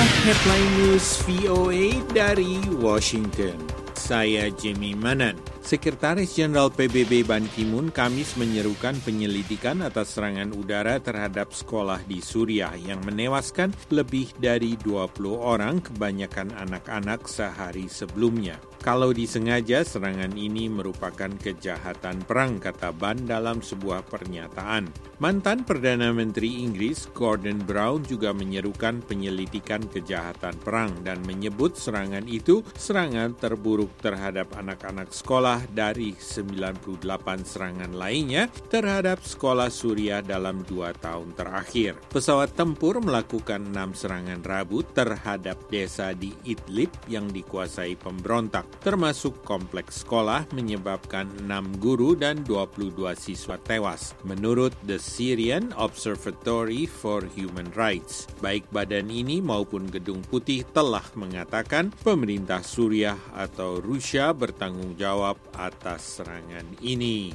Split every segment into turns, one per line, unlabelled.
Headline News VOA dari Washington. Saya Jimmy Manan. Sekretaris Jenderal PBB Ban Ki-moon Kamis menyerukan penyelidikan atas serangan udara terhadap sekolah di Suriah yang menewaskan lebih dari 20 orang, kebanyakan anak-anak sehari sebelumnya. Kalau disengaja, serangan ini merupakan kejahatan perang, kata Ban dalam sebuah pernyataan. Mantan Perdana Menteri Inggris Gordon Brown juga menyerukan penyelidikan kejahatan perang dan menyebut serangan itu serangan terburuk terhadap anak-anak sekolah dari 98 serangan lainnya terhadap sekolah Suriah dalam 2 tahun terakhir. Pesawat tempur melakukan 6 serangan Rabu terhadap desa di Idlib yang dikuasai pemberontak, termasuk kompleks sekolah, menyebabkan 6 guru dan 22 siswa tewas, menurut The Syrian Observatory for Human Rights. Baik badan ini maupun Gedung Putih telah mengatakan pemerintah Suriah atau Rusia bertanggung jawab atas serangan ini.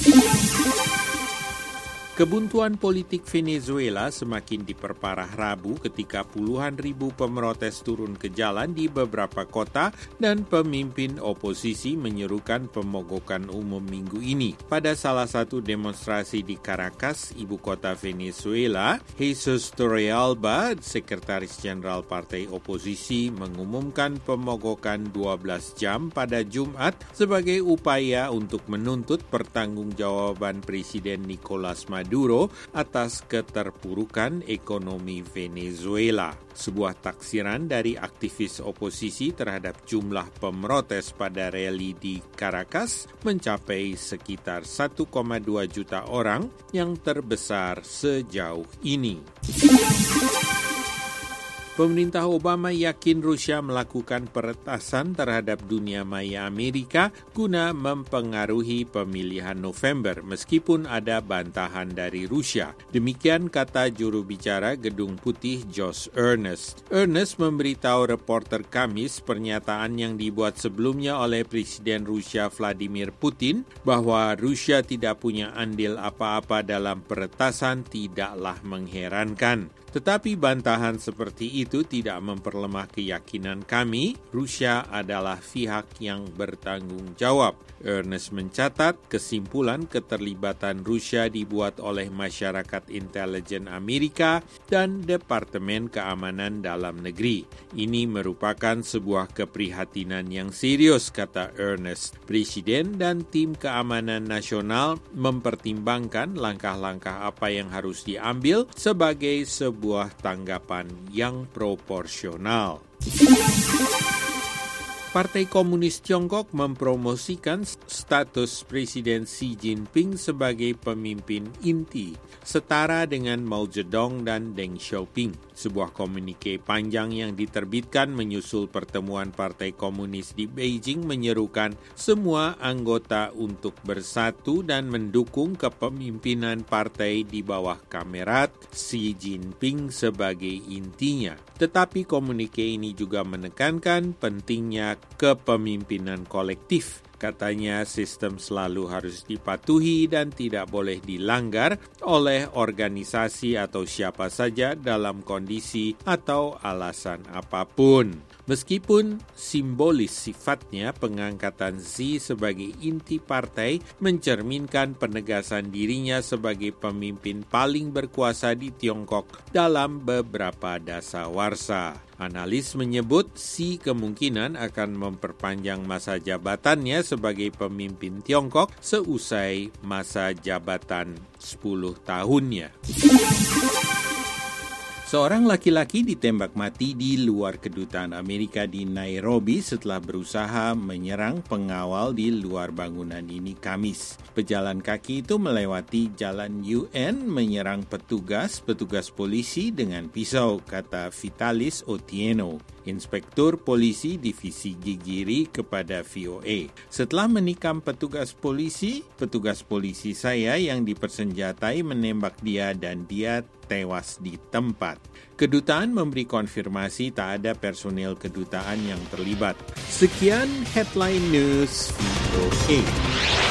Kebuntuan politik Venezuela semakin diperparah Rabu ketika puluhan ribu pemrotes turun ke jalan di beberapa kota dan pemimpin oposisi menyerukan pemogokan umum minggu ini. Pada salah satu demonstrasi di Caracas, ibu kota Venezuela, Jesus Torrealba, Sekretaris Jenderal Partai Oposisi, mengumumkan pemogokan 12 jam pada Jumat sebagai upaya untuk menuntut pertanggungjawaban Presiden Nicolas Maduro atas keterpurukan ekonomi Venezuela. Sebuah taksiran dari aktivis oposisi terhadap jumlah pemrotes pada rally di Caracas mencapai sekitar 1,2 juta orang, yang terbesar sejauh ini. Pemerintah Obama yakin Rusia melakukan peretasan terhadap dunia maya Amerika guna mempengaruhi pemilihan November, meskipun ada bantahan dari Rusia. Demikian kata juru bicara Gedung Putih Josh Earnest. Earnest memberitahu reporter Kamis pernyataan yang dibuat sebelumnya oleh Presiden Rusia Vladimir Putin bahwa Rusia tidak punya andil apa-apa dalam peretasan tidaklah mengherankan. Tetapi bantahan seperti itu tidak memperlemah keyakinan kami, Rusia adalah pihak yang bertanggung jawab. Earnest mencatat kesimpulan keterlibatan Rusia dibuat oleh Masyarakat Intelijen Amerika dan Departemen Keamanan Dalam Negeri. Ini merupakan sebuah keprihatinan yang serius, kata Earnest. Presiden dan tim keamanan nasional mempertimbangkan langkah-langkah apa yang harus diambil sebagai sebuah tanggapan yang proporsional. Partai Komunis Tiongkok mempromosikan status Presiden Xi Jinping sebagai pemimpin inti, setara dengan Mao Zedong dan Deng Xiaoping. Sebuah komunike panjang yang diterbitkan menyusul pertemuan Partai Komunis di Beijing menyerukan semua anggota untuk bersatu dan mendukung kepemimpinan partai di bawah kamerat Xi Jinping sebagai intinya. Tetapi komunike ini juga menekankan pentingnya kepemimpinan kolektif. Katanya sistem selalu harus dipatuhi dan tidak boleh dilanggar oleh organisasi atau siapa saja dalam kondisi atau alasan apapun. Meskipun simbolis sifatnya, pengangkatan Xi sebagai inti partai mencerminkan penegasan dirinya sebagai pemimpin paling berkuasa di Tiongkok dalam beberapa dasawarsa. Analis menyebut Xi kemungkinan akan memperpanjang masa jabatannya sebagai pemimpin Tiongkok seusai masa jabatan 10 tahunnya. Seorang laki-laki ditembak mati di luar kedutaan Amerika di Nairobi setelah berusaha menyerang pengawal di luar bangunan ini Kamis. Pejalan kaki itu melewati jalan UN menyerang petugas polisi dengan pisau, kata Vitalis Otieno, Inspektur Polisi Divisi Gigiri kepada VOA. Setelah menikam petugas polisi saya yang dipersenjatai menembak dia dan dia tewas di tempat. Kedutaan memberi konfirmasi tak ada personel kedutaan yang terlibat. Sekian Headline News VOA.